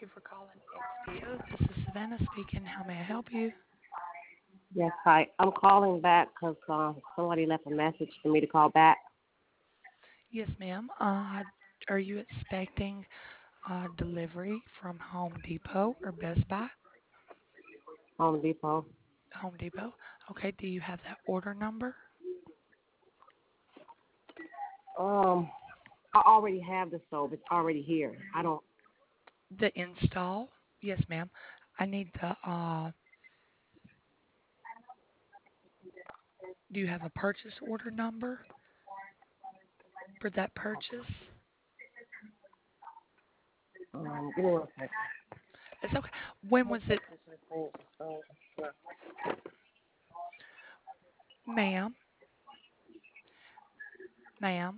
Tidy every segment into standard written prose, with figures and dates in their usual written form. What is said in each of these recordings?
you for calling XPO. This is Savannah speaking. How may I help you? Yes, hi. I'm calling back because somebody left a message for me to call back. Yes, ma'am. Are you expecting delivery from Home Depot or Best Buy? Home Depot. Home Depot. Okay. Do you have that order number? Um, I already have the stove. It's already here. I don't. The install? Yes, ma'am. I need the. Do you have a purchase order number for that purchase? Give me one second. It's okay. When was it, ma'am? Ma'am.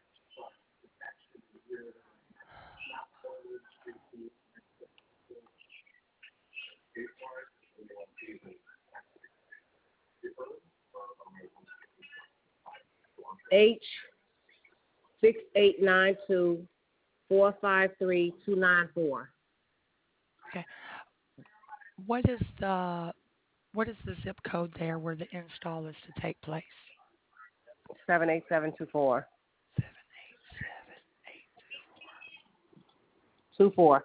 H 6892 453 294. Okay. What is the what is the zip code there where the install is to take place? 78724. 787-824. 24.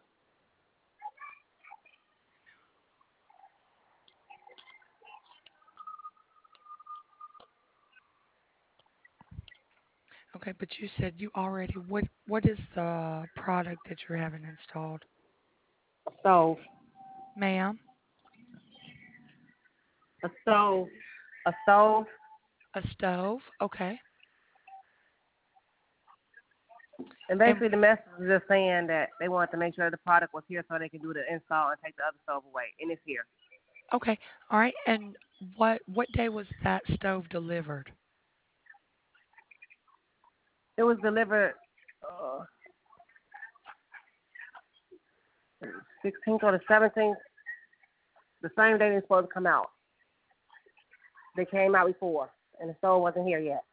Okay, but you said you already what is the product that you're having installed? A stove. Ma'am, A stove. A stove. a stove? Okay. And And basically, the message is just saying that they wanted to make sure the product was here so they can do the install and take the other stove away. And it's here. okay. All right. And what day was that stove delivered? It was delivered uh, 16th or the 17th, the same day they're supposed to come out. They came out before, and the stove wasn't here yet.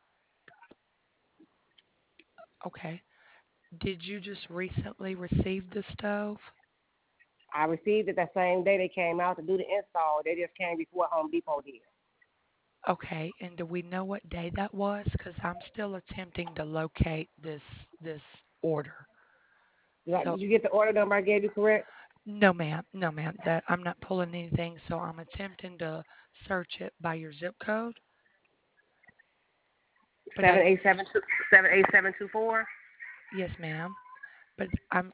Okay. Did you just recently receive the stove? I received it that same day they came out to do the install. They just came before Home Depot did. Okay. And do we know what day that was? Because I'm still attempting to locate this order. So Did you get the order number I gave you correct? no, ma'am. No, ma'am. That I'm not pulling anything, so I'm attempting to search it by your zip code. But Seven I eight seven two 78724. yes, ma'am. But I'm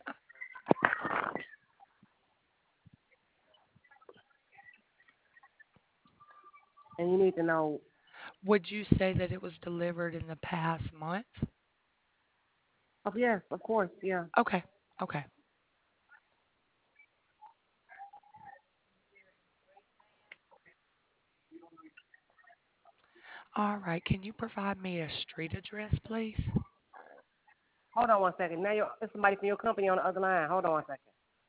And you need to know. would you say that it was delivered in the past month? Oh yes, of course, yeah. Okay. Okay. All right. Can you provide me a street address, please? Hold on one second. Now there's somebody from your company on the other line. Hold on one second.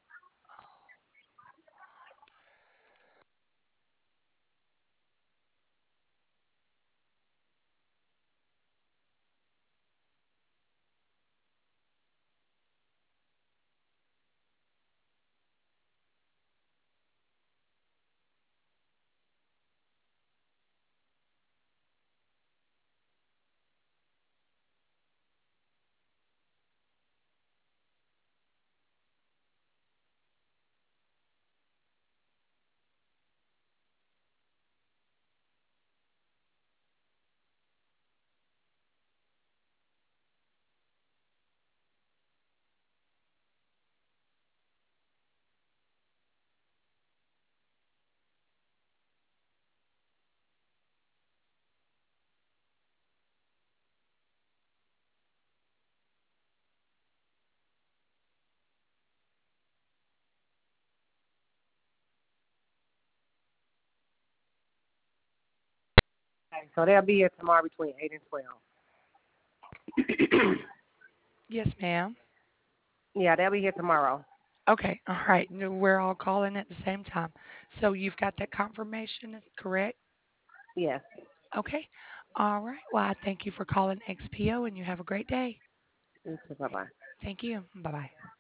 Okay, so they'll be here tomorrow between 8 and 12. Yes, ma'am. Yeah, they'll be here tomorrow. Okay. All right. We're all calling at the same time. So you've got that confirmation, is correct? Yes. Okay. All right. Well, I thank you for calling XPO and you have a great day. You too. Bye bye. Thank you. Bye-bye.